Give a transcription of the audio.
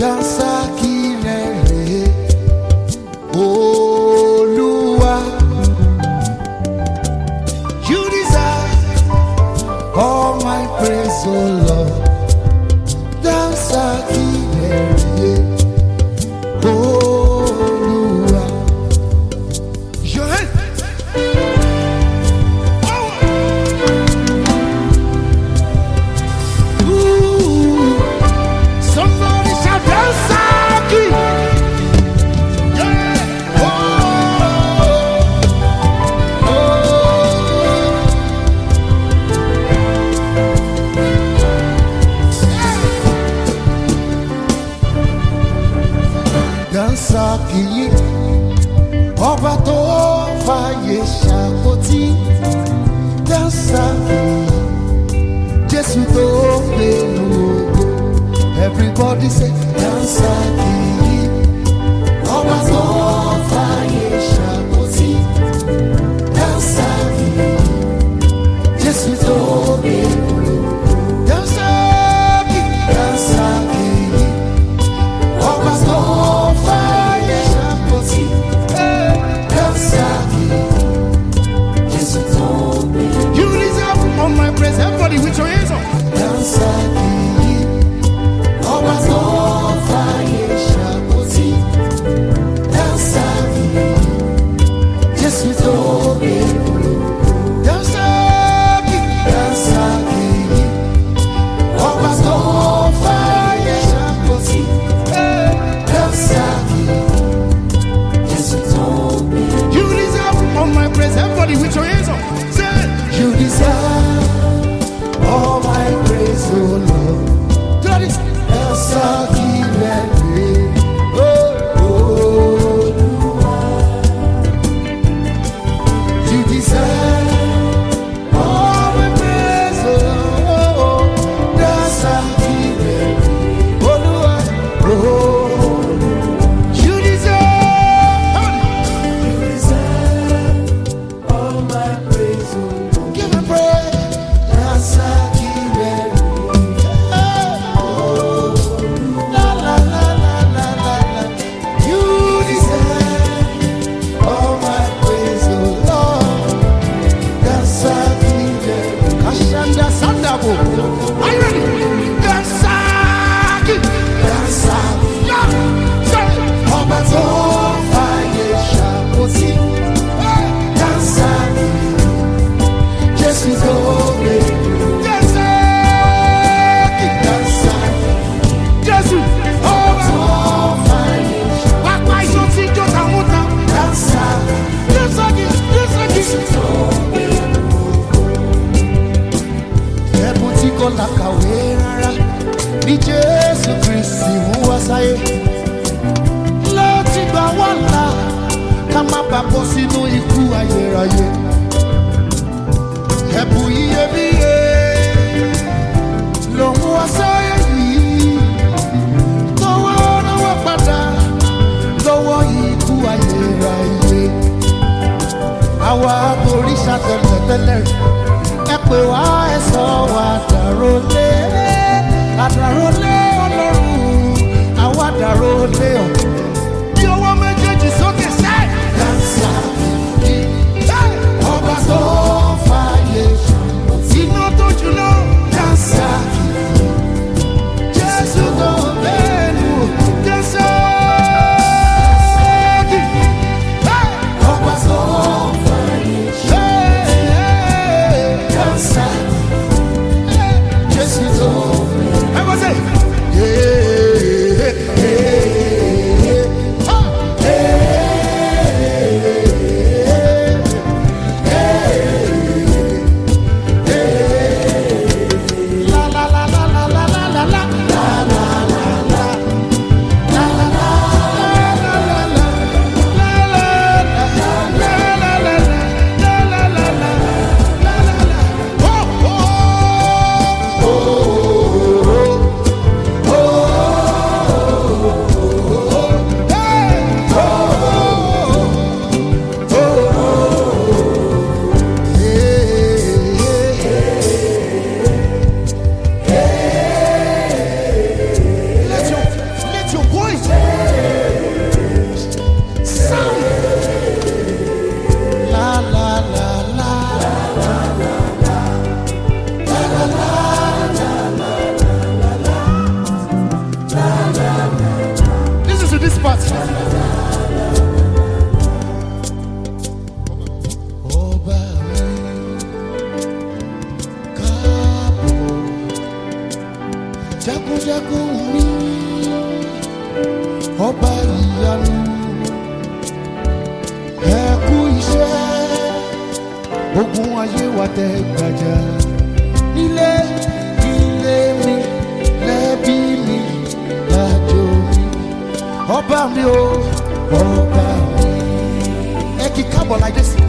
You deserve all my praise, oh Lord. Dansaki, ọba tó fàyè ṣàkótí. Dansaki, Jésù tó gbénu ògo. Everybody say Dansaki, ọba tó fàyè ṣàkótí. Dansaki, Jésù tó gbénu ògo. Dansaki, Dansaki, ọba tó everybody with your hands up. Dansaki, ọba tó fàyè ṣàkótí. Dansaki, Jésù tó gbénu ògo. Dansaki, Dansaki, ọba tó fàyè ṣàkótí. Dansaki, Jésù tó gbénu ògo. You deserve all my praise. Everybody with your hands up. Say, you deserve all my praise, oh Lord. Dansaki, oh, oh, you deserve all my praise, oh Lord. Dansaki, oh, oh, you deserve all my praise, oh Lord. Give me praise. Dansaki, are you ready? Dansaki, Dansaki, ọba tó fàyè ṣàkótí. Dansaki, Jésù tó gbénu ògo. Dansaki, Dansaki, Jésù ọba tó fàyè ṣàkótí. Pápá iṣan tí jó tàmúta. Dansaki, Dansaki, Dansaki, Jésù tó gbénu ògo. Ẹ̀bùn tí kò làkàwé rárá ní Jésù Kristi mú wá sáyé. Láti gbà wá là ká má bàa bọ́ sínú ikú ayérayé. Ẹ̀bùn iyebíye ló mú wá sáyé yìí. Tọwọ́ náwó padà lọ́wọ́ ikú ayérayé. Àwa òrìṣà tẹ́lẹ̀tẹ́lẹ̀ ẹ pè wá ẹ sọ wá dàrólé àdàrólé Ọlọ́run àwa dàrólé ọ̀. Bí ọwọ́ méjèèjì sókè sẹ́. Dansaki, ọba tó fàyè ṣàkótí. this part. Ọba mi, káàbọ̀, jagunjagun mi, ọba ìyanu, ẹ kú iṣẹ́, ogun ayé wa tẹ́ gbàjà, nílé ilé mi, lẹ́bí mi, lájò mi, ọba mi o, ọba mi. Ẹ kí káàbọ̀ like this.